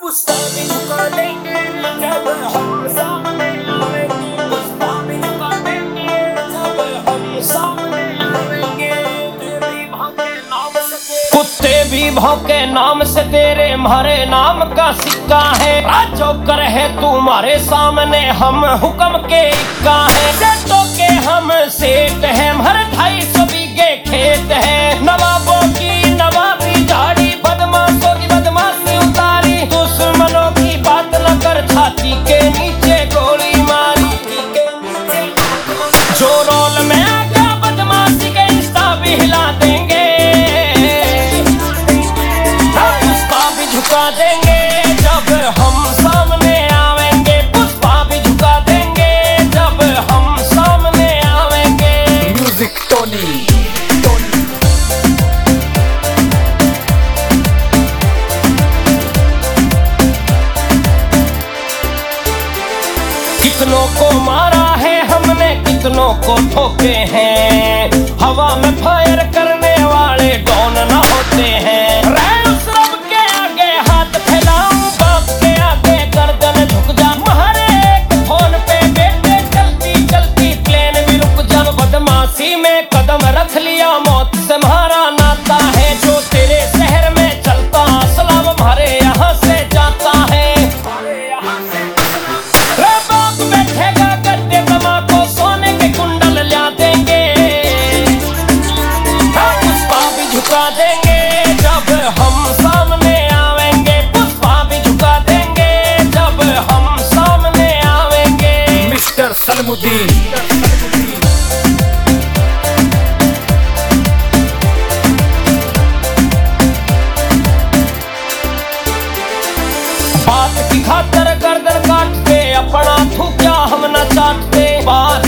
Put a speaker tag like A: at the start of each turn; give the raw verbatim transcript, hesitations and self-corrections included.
A: पुष्पा भी झुका देंगे जब हम सामने आएंगे, पुष्पा भी झुका देंगे जब हम सामने आएंगे। कुत्ते भी भौंके नाम से तेरे म्हारे नाम का सिक्का है। राजो कर है तुम्हारे सामने हम हुक्म के इक्का है। सेठों के हम सेठ हैं, हर ढाई सौ बीघे खेत है। नवाबों की नवाबी झाड़ी, बदमाशों की बदमाशी उतारी। दुश्मनों की बात न कर, छाती के नीचे गोली मारी। जो रोल में आ गया बदमाशी के इंस्टा भी हिला देंगे। झुका देंगे जब हम सामने आवेंगे, पुष्पा भी झुका देंगे जब हम सामने आवेंगे।
B: म्यूजिक टोनी
A: कितनों को मारा है हमने, कितनों को ठोके हैं। हवा में फायर करने वाले डॉन न होते हैं। कदम रख लिया मौत से हमारा नाता है। जो तेरे शहर में चलता सलाम हमारे यहाँ से जाता है। रे बाप बैठेगा गद्दे तमा को सोने के कुंडल ला देंगे। पुष्पा भी झुका देंगे जब हम सामने आवेंगे, पुष्पा भी झुका देंगे जब हम सामने आवेंगे।
B: मिस्टर सलमुद्दीन
A: बात की खातर गर्दन काटते, अपना थूका हम न चाटते। बात